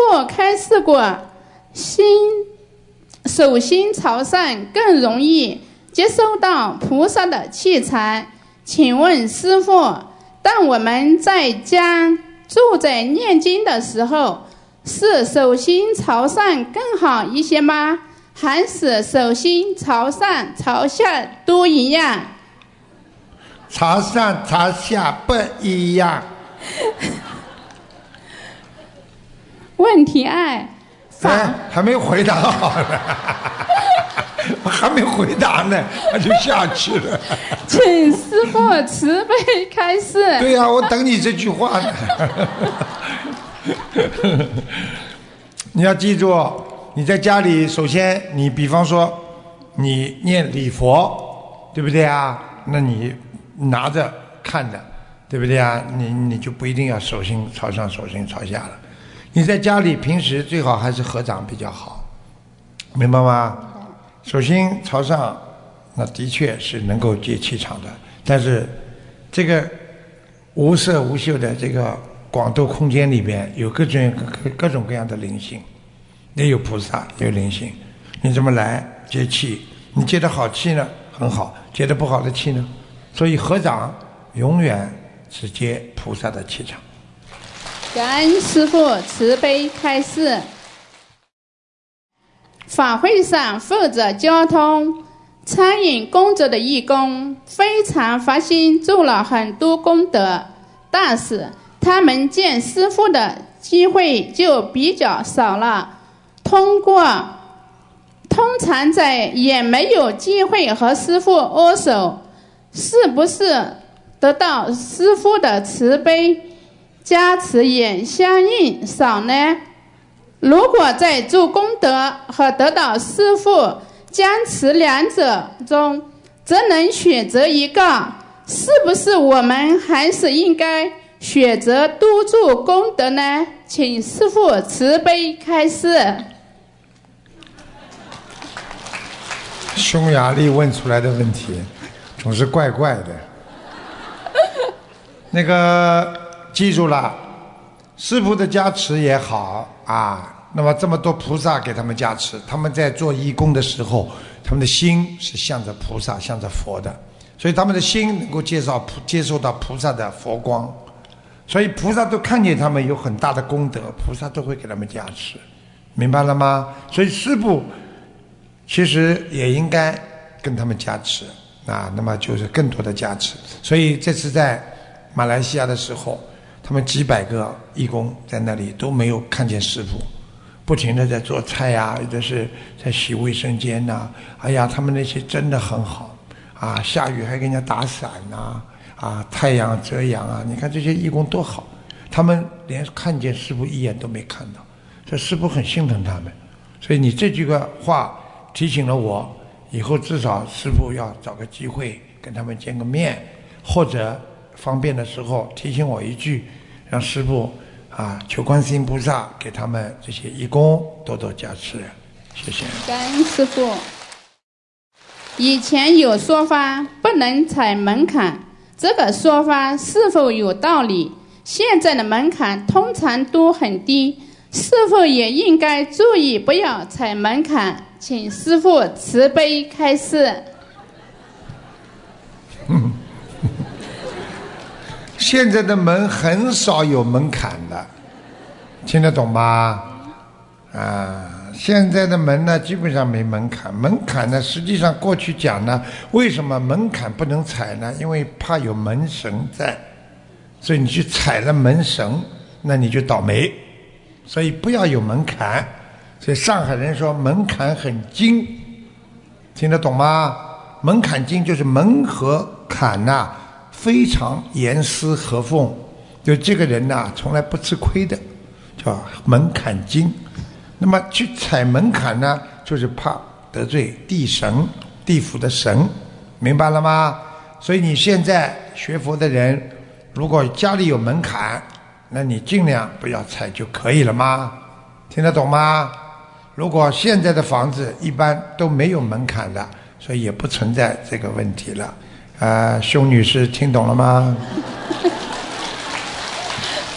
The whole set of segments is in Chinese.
父开示过，手心朝上更容易接收到菩萨的气场。请问师父，当我们在家坐在念经的时候，是手心朝上更好一些吗？还是手心朝上朝下都一样？ 朝上朝下不一样。 问题二， 还没回答好呢，我还没回答呢，他就下去了。 请师父慈悲开示。 对呀，我等你这句话呢。你要记住，你在家里，首先你比方说你念礼佛，对不对啊？那你拿着看着，对不对啊？你就不一定要手心朝上手心朝下了。你在家里平时最好还是合掌比较好，明白吗？手心朝上，那的确是能够接气场的，但是这个无色无嗅的这个广度空间里边有各种各样的灵性，也有菩萨，也有灵性。你怎么来接气？你接的好气呢，很好；接的不好的气呢，所以合掌永远是接菩萨的气场。 感恩师父慈悲开示。法会上负责交通、餐饮工作的义工非常发心，做了很多功德，但是他们见师父的机会就比较少了。通常在也没有机会和师父握手，是不是得到师父的慈悲加持也相应少呢？如果在做功德和得到师父加持两者中，则能选择一个，是不是我们还是应该选择多做功德呢？请师父慈悲开示。 匈牙利问出来的问题总是怪怪的。那个记住了，师父的加持也好啊，那么这么多菩萨给他们加持，他们在做义工的时候，他们的心是向着菩萨向着佛的，所以他们的心能够接受到菩萨的佛光，所以菩萨都看见他们有很大的功德，菩萨都会给他们加持，明白了吗？所以师父其实也应该跟他们加持啊，那么就是更多的加持。所以这次在马来西亚的时候，他们几百个义工在那里都没有看见师父，不停地在做菜呀，有的是在洗卫生间呐。哎呀，他们那些真的很好啊，下雨还给人家打伞呐，啊，太阳遮阳啊，你看这些义工多好，他们连看见师父一眼都没看到，所以师父很心疼他们。所以你这句话提醒了我，以后至少师父要找个机会跟他们见个面，或者方便的时候提醒我一句，让师父求观世音菩萨给他们这些义工多多加持，谢谢。 感恩师父。以前有说法不能踩门槛，这个说法是否有道理？现在的门槛通常都很低，是否也应该注意不要踩门槛？请师父慈悲开示。 现在的门很少有门槛的，听得懂吗？现在的门呢，基本上没门槛。门槛呢，实际上过去讲呢，为什么门槛不能踩呢？因为怕有门神在，所以你去踩了门神，那你就倒霉。所以不要有门槛。所以上海人说门槛很精，听得懂吗？门槛精就是门和坎呐，非常严丝合缝，就这个人呐，从来不吃亏的，叫门槛精。那么去踩门槛呢，就是怕得罪地神、地府的神，明白了吗？所以你现在学佛的人，如果家里有门槛，那你尽量不要踩就可以了吗？听得懂吗？如果现在的房子一般都没有门槛的，所以也不存在这个问题了。熊女士听懂了吗？ 感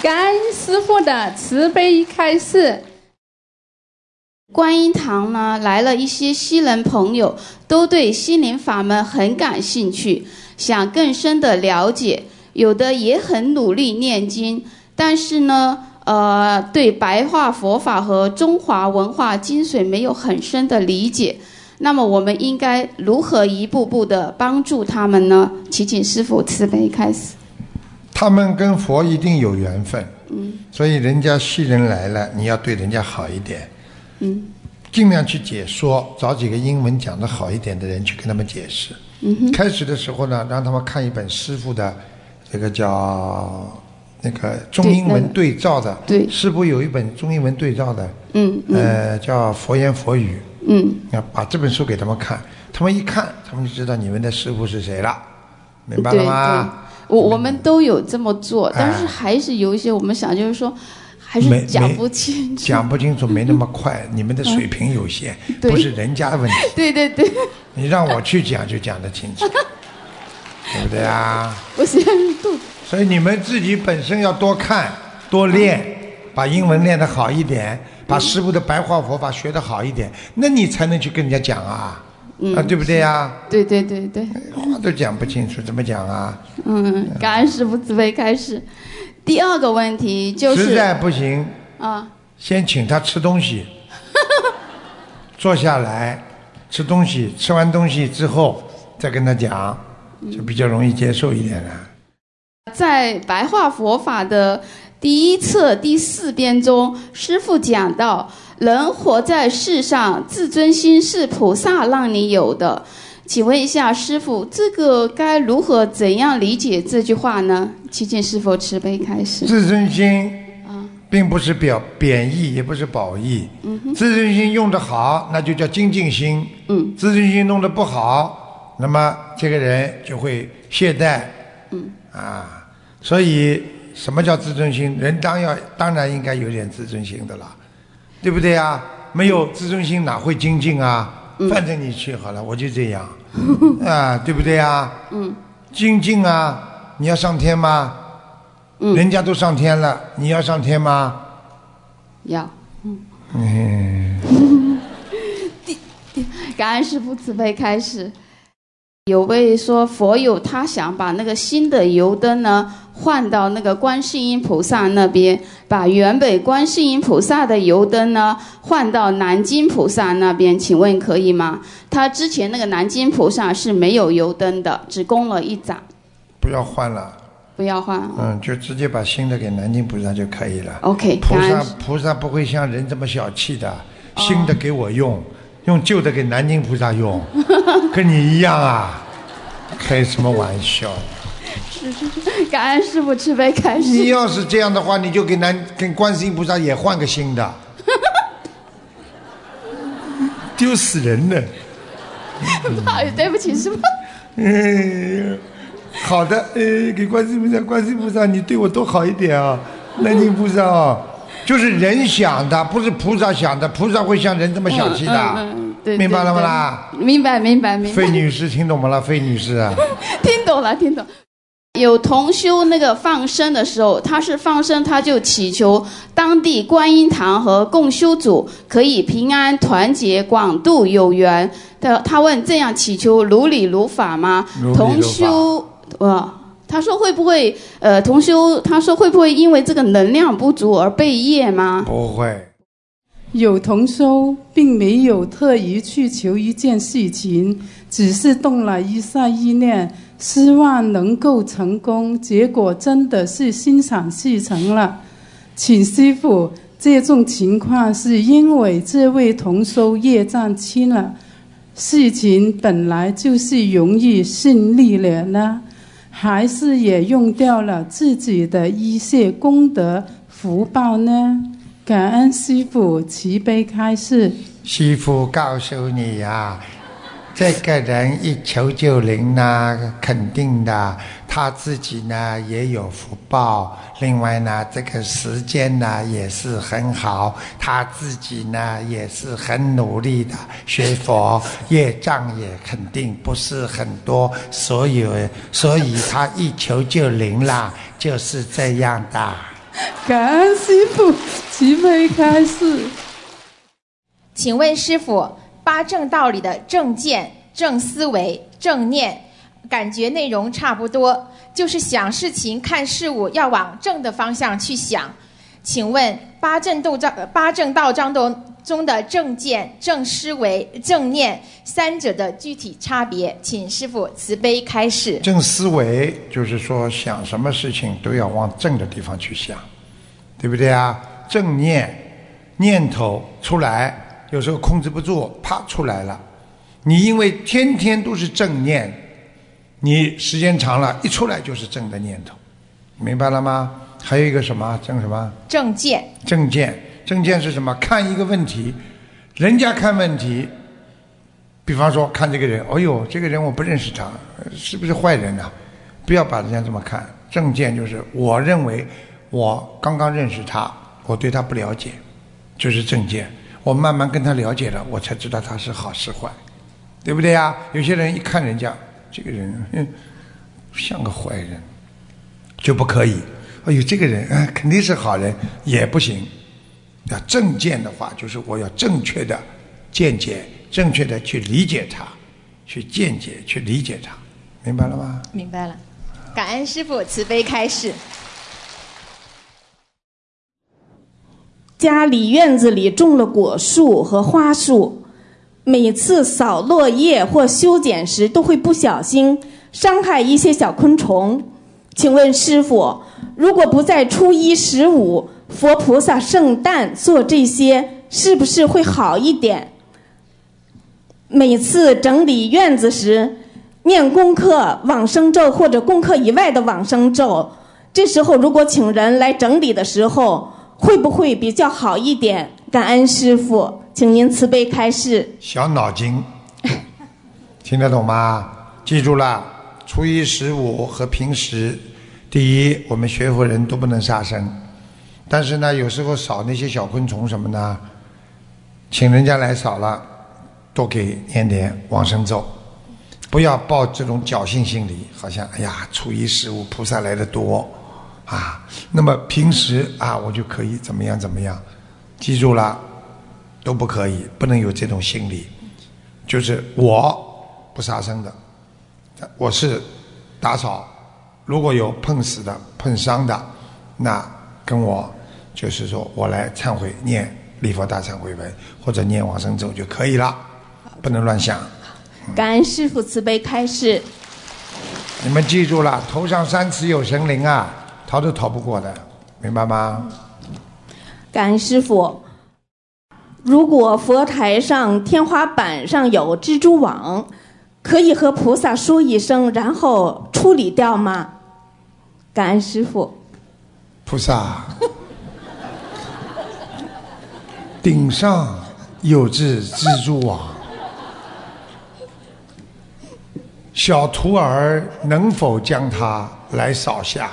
感恩师父的慈悲开示。 观音堂呢来了一些西人朋友，都对心灵法门很感兴趣，想更深的了解，有的也很努力念经，但是呢对白话佛法和中华文化精髓没有很深的理解。那么我们应该如何一步步的帮助他们呢？请师父慈悲开始。 他们跟佛一定有缘分，所以人家西人来了，你要对人家好一点，尽量去解说，找几个英文讲得好一点的人去跟他们解释。开始的时候呢，让他们看一本师父的这个叫那个中英文对照的， 对， 师父有一本中英文对照的，叫佛言佛语，把这本书给他们看，他们一看，他们就知道你们的师父是谁了，明白了吗？ 我们都有这么做，但是还是有一些我们想就是说，还是讲不清楚， 讲不清楚没那么快，你们的水平有限，不是人家的问题。 对对对， 你让我去讲就讲得清楚，对不对啊？ 我现在肚子。 所以你们自己本身要多看多练，把英文练得好一点，把师父的白话佛法学得好一点，那你才能去跟人家讲啊，对不对呀？ 对对对对， 话都讲不清楚，怎么讲啊？ 感恩师父慈悲开示。第二个问题就是实在不行先请他吃东西，坐下来吃东西，吃完东西之后再跟他讲，就比较容易接受一点了。 在白话佛法的第1册第4编中，师父讲到，人活在世上，自尊心是菩萨让你有的。请问一下师父，这个该如何怎样理解这句话呢？请师父慈悲开示。 自尊心并不是贬义，也不是褒义。自尊心用得好，那就叫精进心。自尊心弄得不好，那么这个人就会懈怠。所以什么叫自尊心？人当然应该有点自尊心的了，对不对啊？没有自尊心哪会精进啊？反正你去好了，我就这样对不对啊？精进啊，你要上天吗？人家都上天了，你要上天吗？ 要。感恩师父慈悲开示。有位说佛友他想把那个新的油灯呢换到那个观世音菩萨那边，把原本观世音菩萨的油灯呢换到南京菩萨那边，请问可以吗？他之前那个南京菩萨是没有油灯的，只供了一盏。 不要换了。 不要换。 就直接把新的给南京菩萨就可以了。 OK。 菩萨不会像人这么小气的，新的给我用旧的给南京菩萨用，跟你一样啊，开什么玩笑？ 是，感恩师父慈悲开示。 你要是这样的话，你就跟观世音菩萨也换个新的，丢死人了。 对不起师父。 好的，给观世音菩萨，你对我多好一点啊，南京菩萨啊。就是人想的，不是菩萨想的，菩萨会像人这么小气的， 对， 明白了吗啦？ 明白。 费女士听懂吗啦？费女士啊， 听懂了。有同修那个放生的时候，他是放生，他就祈求当地观音堂和共修组可以平安团结，广度有缘。他问这样祈求如理如法吗？同修他说会不会同修他说会不会因为这个能量不足而背业吗？ 不会。 有同修并没有特意去求一件事情，只是动了一下意念，希望能够成功，结果真的是心想事成了。请师父，这种情况是因为这位同修业障轻了，事情本来就是容易顺利了呢，还是也用掉了自己的一些功德福报呢？感恩师父慈悲开示。 师父告诉你啊，这个人一求就灵呢，肯定的，他自己呢也有福报，另外呢这个时间呢也是很好，他自己呢也是很努力的学佛，业障也肯定不是很多，所以他一求就灵啦，就是这样的。 感恩师父慈悲开示。 请问师父，八正道里的正见、正思维、正念，感觉内容差不多，就是想事情、看事物要往正的方向去想。请问八正道章中的正见、正思维、正念三者的具体差别，请师父慈悲开示。 正思维就是说想什么事情都要往正的地方去想，对不对啊？正念头出来，有时候控制不住，啪出来了。你因为天天都是正念，你时间长了，一出来就是正的念头，明白了吗？还有一个什么正什么？正见是什么？看一个问题，人家看问题，比方说看这个人，哎呦，这个人我不认识他，是不是坏人啊？不要把人家这么看。正见就是我认为我刚刚认识他，我对他不了解，就是正见。我慢慢跟他了解了，我才知道他是好是坏，对不对呀？有些人一看人家这个人像个坏人，就不可以。哎呦，这个人肯定是好人，也不行。要正见的话，就是我要正确的见解，正确的去理解他，去见解，去理解他，明白了吗？ 明白了，感恩师父慈悲开示。 家里院子里种了果树和花树，每次扫落叶或修剪时都会不小心伤害一些小昆虫。请问师父，如果不在初一十五佛菩萨圣诞做这些，是不是会好一点？每次整理院子时念功课往生咒或者功课以外的往生咒，这时候如果请人来整理的时候，会不会比较好一点？感恩师父，请您慈悲开示。 小脑筋听得懂吗？记住了，初一十五和平时，第一我们学佛人都不能杀生，但是呢有时候扫那些小昆虫什么呢，请人家来扫了，多给念点往生咒，不要抱这种侥幸心理，好像哎呀初一十五菩萨来得多啊，那么平时啊我就可以怎么样怎么样。记住了，都不可以，不能有这种心理。就是我不杀生的，我是打扫，如果有碰死的碰伤的，那跟我就是说我来忏悔，念礼佛大忏悔文或者念往生咒就可以了，不能乱想。 感恩师父慈悲开示。 你们记住了，头上3尺有神灵啊，逃都逃不过的，明白吗？ 感恩师父。如果佛台上天花板上有蜘蛛网，可以和菩萨说一声，然后处理掉吗？感恩师父。 菩萨，顶上有只蜘蛛网，小徒儿能否将它来扫下？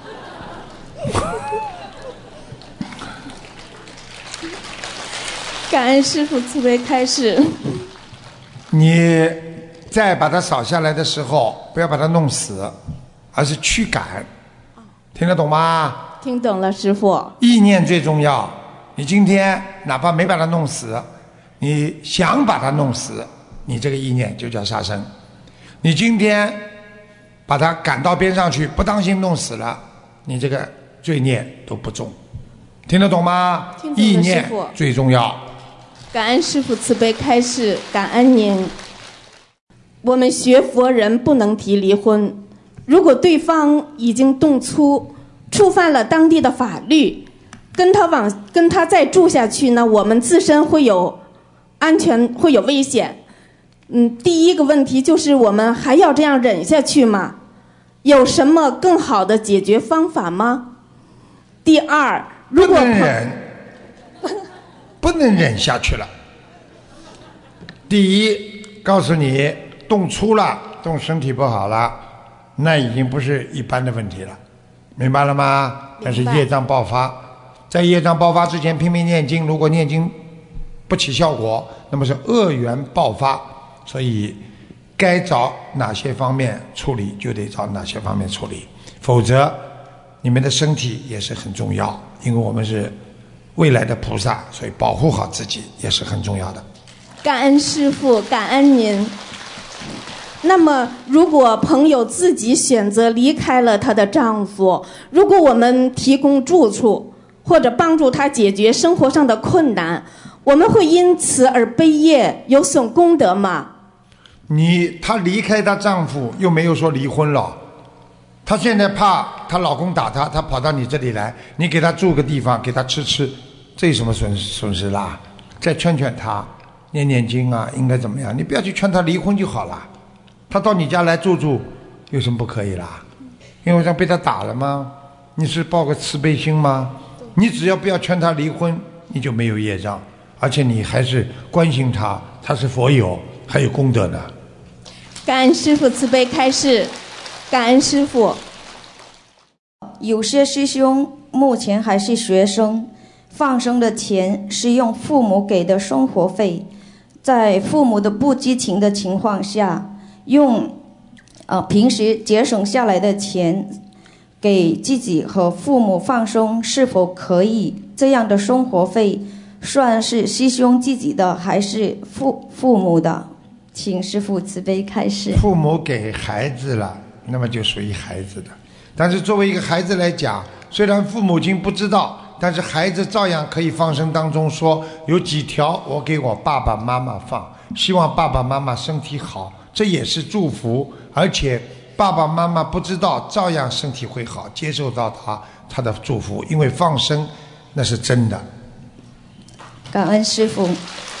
感恩师父慈悲开示。 你在把它扫下来的时候，不要把它弄死，而是驱赶，听得懂吗？ 听懂了，师父。 意念最重要。你今天哪怕没把它弄死，你想把它弄死，你这个意念就叫杀生。你今天把它赶到边上去，不当心弄死了，你这个罪孽都不重，听得懂吗？ 听懂了， 意念师父最重要。 感恩师父慈悲开示，感恩您。我们学佛人不能提离婚，如果对方已经动粗，触犯了当地的法律，跟他再住下去呢，我们自身会有安全，会有危险。第一个问题就是我们还要这样忍下去吗？有什么更好的解决方法吗？第二，如果不能忍下去了。第一，告诉你动粗了，动身体不好了，那已经不是一般的问题了，明白了吗？但是业障爆发，在业障爆发之前拼命念经，如果念经不起效果，那么是恶缘爆发，所以该找哪些方面处理就得找哪些方面处理，否则你们的身体也是很重要，因为我们是未来的菩萨，所以保护好自己也是很重要的。 感恩师父，感恩您。那么，如果朋友自己选择离开了她的丈夫，如果我们提供住处或者帮助她解决生活上的困难，我们会因此而背业，有损功德吗？ 她离开她丈夫，又没有说离婚了。她现在怕她老公打她，她跑到你这里来，你给她住个地方，给她吃，这有什么损失啦？再劝劝她，念经啊，应该怎么样？你不要去劝她离婚就好了。她到你家来住，有什么不可以啦？因为像被她打了吗？你是抱个慈悲心吗？你只要不要劝她离婚，你就没有业障，而且你还是关心她，她是佛友，还有功德呢。 感恩师父慈悲开示，感恩师父。 有些师兄目前还是学生，放生的钱是用父母给的生活费，在父母的不知情的情况下，用平时节省下来的钱给自己和父母放生，是否可以？这样的生活费算是师兄自己的还是父母的？请师父慈悲开示。 父母给孩子了，那么就属于孩子的。但是作为一个孩子来讲，虽然父母亲不知道，但是孩子照样可以放生当中说有几条我给我爸爸妈妈放，希望爸爸妈妈身体好，这也是祝福。而且爸爸妈妈不知道，照样身体会好，接受到他的祝福，因为放生那是真的。 感恩师父。